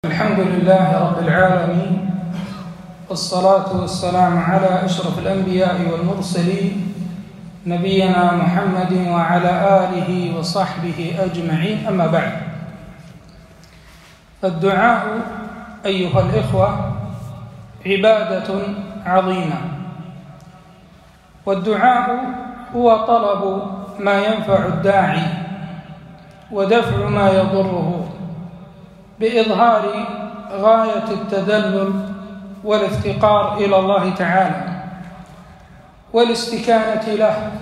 الحمد لله رب العالمين، والصلاة والسلام على أشرف الأنبياء والمرسلين نبينا محمد وعلى آله وصحبه أجمعين. أما بعد، الدعاء أيها الإخوة عبادة عظيمة، والدعاء هو طلب ما ينفع الداعي ودفع ما يضره بإظهار غاية التذلل والافتقار إلى الله تعالى والاستكانة له.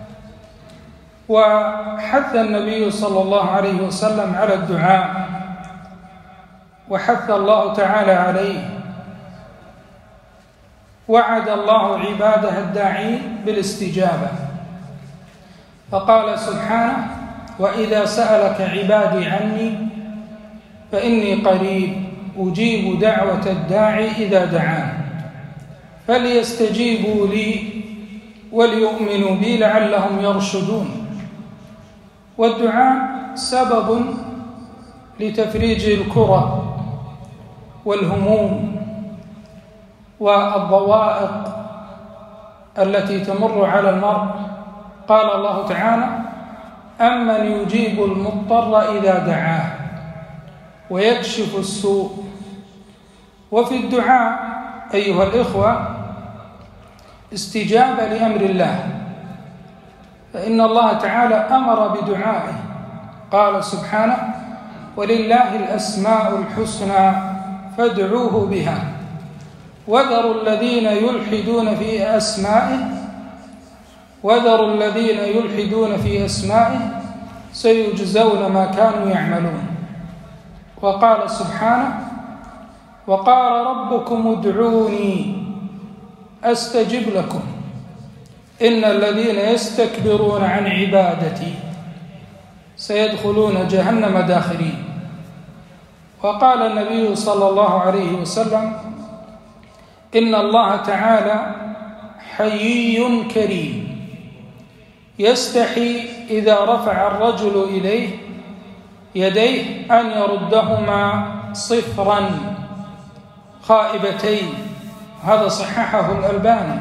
وحث النبي صلى الله عليه وسلم على الدعاء، وحث الله تعالى عليه، وعد الله عباده الداعين بالاستجابة، فقال سبحانه: وإذا سألك عبادي عني فإني قريب أجيب دعوة الداعي إذا دعان فليستجيبوا لي وليؤمنوا بي لعلهم يرشدون. والدعاء سبب لتفريج الكرب والهموم والضوائق التي تمر على المرء. قال الله تعالى: أمن يجيب المضطر إذا دعاه ويكشف السوء. وفي الدعاء أيها الإخوة استجابة لأمر الله، فإن الله تعالى أمر بدعائه، قال سبحانه: ولله الأسماء الحسنى فادعوه بها وذروا الذين يلحدون في أسمائه سيجزون ما كانوا يعملون. وقال سبحانه: وقال ربكم ادعوني أستجب لكم إن الذين يستكبرون عن عبادتي سيدخلون جهنم داخرين. وقال النبي صلى الله عليه وسلم: إن الله تعالى حيي كريم يستحي إذا رفع الرجل إليه يديه أن يردهما صفرا خائبتين. هذا صححه الألباني.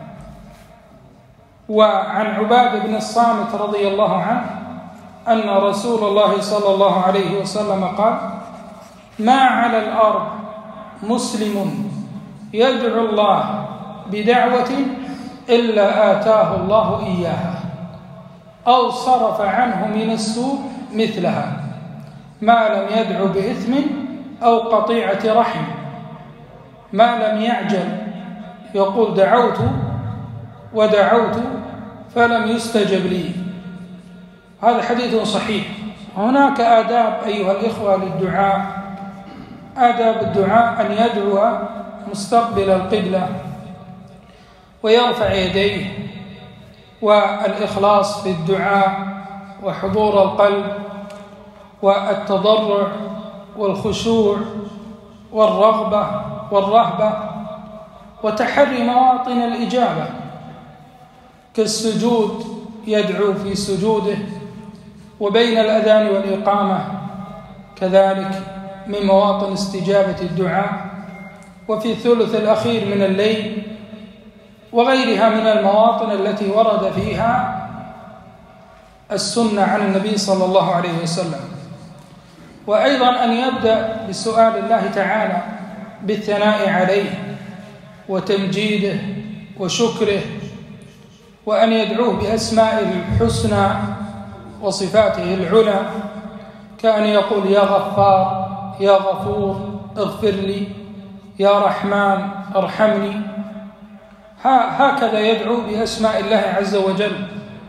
وعن عبادة بن الصامت رضي الله عنه أن رسول الله صلى الله عليه وسلم قال: ما على الأرض مسلم يدعو الله بدعوة إلا آتاه الله إياها أو صرف عنه من السوء مثلها ما لم يدعو بإثم أو قطيعة رحم، ما لم يعجل يقول دعوت ودعوت فلم يستجب لي. هذا حديث صحيح. هناك آداب أيها الإخوة للدعاء. آداب الدعاء أن يدعو مستقبل القبلة ويرفع يديه، والإخلاص في الدعاء وحضور القلب والتضرع والخشوع والرغبة والرهبة، وتحري مواطن الإجابة كالسجود، يدعو في سجوده، وبين الأذان والإقامة كذلك من مواطن استجابة الدعاء، وفي الثلث الأخير من الليل، وغيرها من المواطن التي ورد فيها السنة عن النبي صلى الله عليه وسلم. وأيضا أن يبدأ بسؤال الله تعالى بالثناء عليه وتمجيده وشكره، وأن يدعوه بأسمائه الحسنى وصفاته العلى، كأن يقول: يا غفار، يا غفور اغفر لي، يا رحمن ارحمني. هكذا يدعو بأسماء الله عز وجل،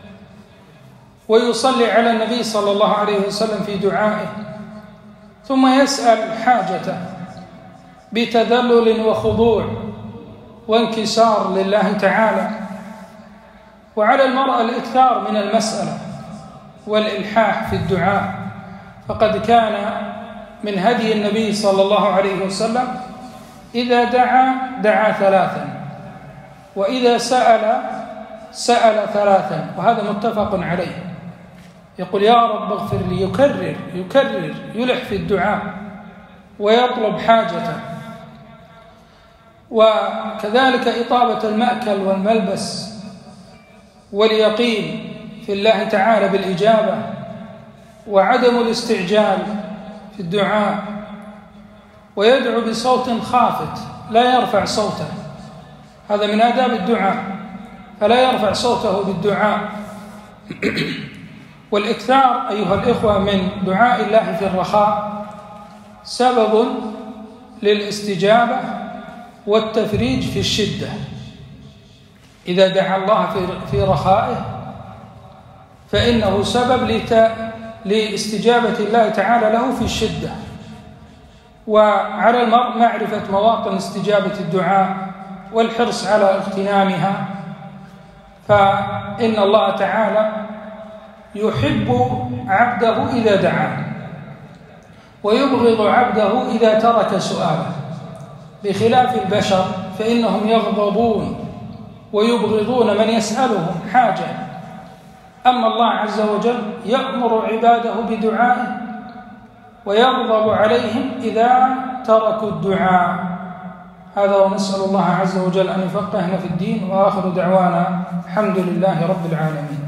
ويصلي على النبي صلى الله عليه وسلم في دعائه، ثم يسأل حاجته بتذلل وخضوع وانكسار لله تعالى. وعلى المرء الإكثار من المسألة والإلحاح في الدعاء، فقد كان من هدي النبي صلى الله عليه وسلم إذا دعا ثلاثا، وإذا سأل ثلاثا، وهذا متفق عليه. يقول: يا رب اغفر لي، يكرر يلح في الدعاء، ويطلب حاجته. وكذلك إطابة المأكل والملبس واليقين في الله تعالى بالإجابة، وعدم الاستعجال في الدعاء، ويدعو بصوت خافت لا يرفع صوته، هذا من آداب الدعاء، فلا يرفع صوته بالدعاء. والإكثار أيها الإخوة من دعاء الله في الرخاء سبب للاستجابة والتفريج في الشدة. إذا دعا الله في رخائه فإنه سبب لاستجابة الله تعالى له في الشدة. وعلى المرء معرفة مواطن استجابة الدعاء والحرص على اغتنامها، فإن الله تعالى يحب عبده إذا دعاه، ويبغض عبده إذا ترك سؤاله، بخلاف البشر فإنهم يغضبون ويبغضون من يسألهم حاجة. أما الله عز وجل يأمر عباده بدعائه ويغضب عليهم إذا تركوا الدعاء. هذا، ونسأل الله عز وجل أن يفقهنا في الدين. وآخر دعوانا الحمد لله رب العالمين.